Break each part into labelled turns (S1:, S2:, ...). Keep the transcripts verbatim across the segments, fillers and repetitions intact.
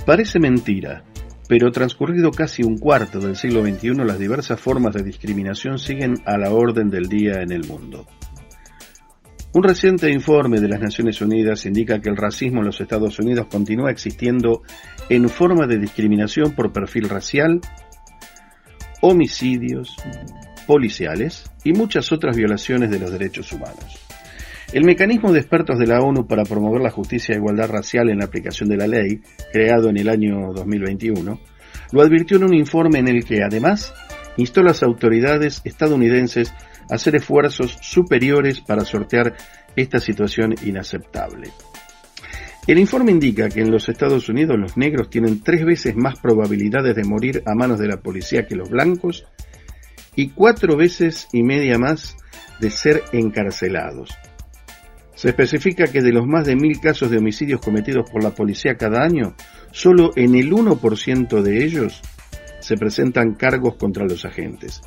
S1: Parece mentira, pero transcurrido casi un cuarto del siglo veintiuno, las diversas formas de discriminación siguen a la orden del día en el mundo. Un reciente informe de las Naciones Unidas indica que el racismo en los Estados Unidos continúa existiendo en forma de discriminación por perfil racial, homicidios policiales y muchas otras violaciones de los derechos humanos. El mecanismo de expertos de la ONU para promover la justicia e igualdad racial en la aplicación de la ley, creado en el año dos mil veintiuno, lo advirtió en un informe en el que, además, instó a las autoridades estadounidenses a hacer esfuerzos superiores para sortear esta situación inaceptable. El informe indica que en los Estados Unidos los negros tienen tres veces más probabilidades de morir a manos de la policía que los blancos y cuatro veces y media más de ser encarcelados. Se especifica que de los más de mil casos de homicidios cometidos por la policía cada año, solo en el uno por ciento de ellos se presentan cargos contra los agentes.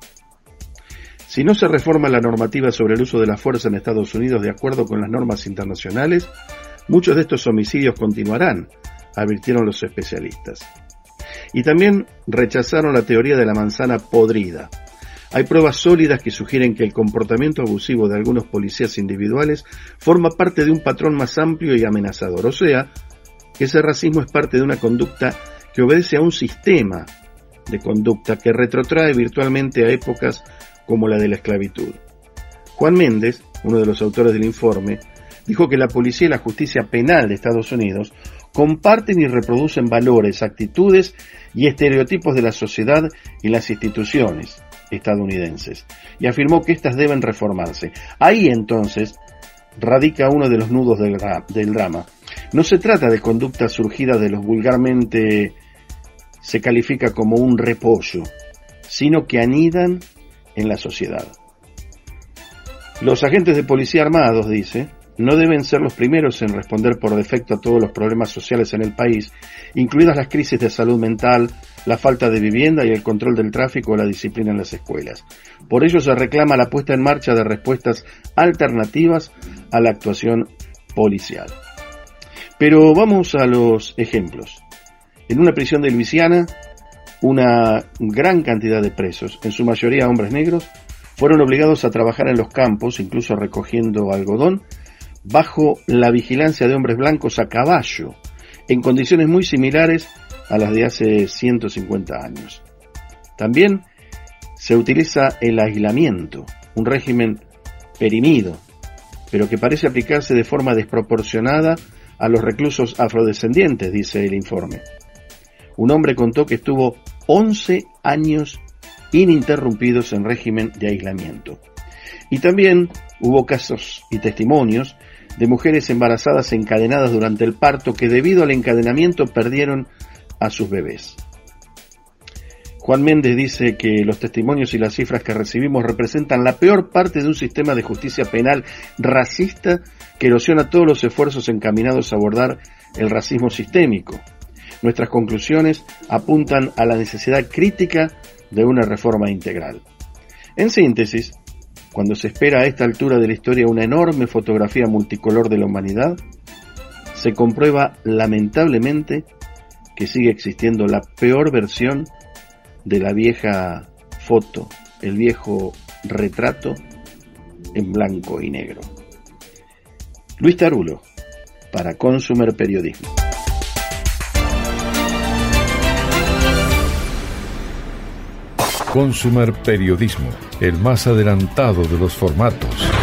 S1: Si no se reforma la normativa sobre el uso de la fuerza en Estados Unidos de acuerdo con las normas internacionales, muchos de estos homicidios continuarán, advirtieron los especialistas. Y también rechazaron la teoría de la manzana podrida. Hay pruebas sólidas que sugieren que el comportamiento abusivo de algunos policías individuales forma parte de un patrón más amplio y amenazador, o sea, que ese racismo es parte de una conducta que obedece a un sistema de conducta que retrotrae virtualmente a épocas como la de la esclavitud. Juan Méndez, uno de los autores del informe, dijo que la policía y la justicia penal de Estados Unidos comparten y reproducen valores, actitudes y estereotipos de la sociedad y las instituciones estadounidenses, y afirmó que éstas deben reformarse. Ahí entonces radica uno de los nudos del, del drama. No se trata de conductas surgidas de los vulgarmente se califica como un repollo, sino que anidan en la sociedad. Los agentes de policía armados, dice, no deben ser los primeros en responder por defecto a todos los problemas sociales en el país, incluidas las crisis de salud mental, la falta de vivienda y el control del tráfico o la disciplina en las escuelas. Por ello se reclama la puesta en marcha de respuestas alternativas a la actuación policial. Pero vamos a los ejemplos. En una prisión de Luisiana, una gran cantidad de presos, en su mayoría hombres negros, fueron obligados a trabajar en los campos, incluso recogiendo algodón, bajo la vigilancia de hombres blancos a caballo, en condiciones muy similares a las de hace ciento cincuenta años. También se utiliza el aislamiento, un régimen perimido, pero que parece aplicarse de forma desproporcionada a los reclusos afrodescendientes, dice el informe. Un hombre contó que estuvo once años ininterrumpidos en régimen de aislamiento. Y también hubo casos y testimonios de mujeres embarazadas encadenadas durante el parto que debido al encadenamiento perdieron a sus bebés. Juan Méndez dice que los testimonios y las cifras que recibimos representan la peor parte de un sistema de justicia penal racista que erosiona todos los esfuerzos encaminados a abordar el racismo sistémico. Nuestras conclusiones apuntan a la necesidad crítica de una reforma integral. En síntesis, cuando se espera a esta altura de la historia una enorme fotografía multicolor de la humanidad, se comprueba lamentablemente que sigue existiendo la peor versión de la vieja foto, el viejo retrato en blanco y negro. Luis Tarulo, para Consumer Periodismo.
S2: Consumer Periodismo, el más adelantado de los formatos.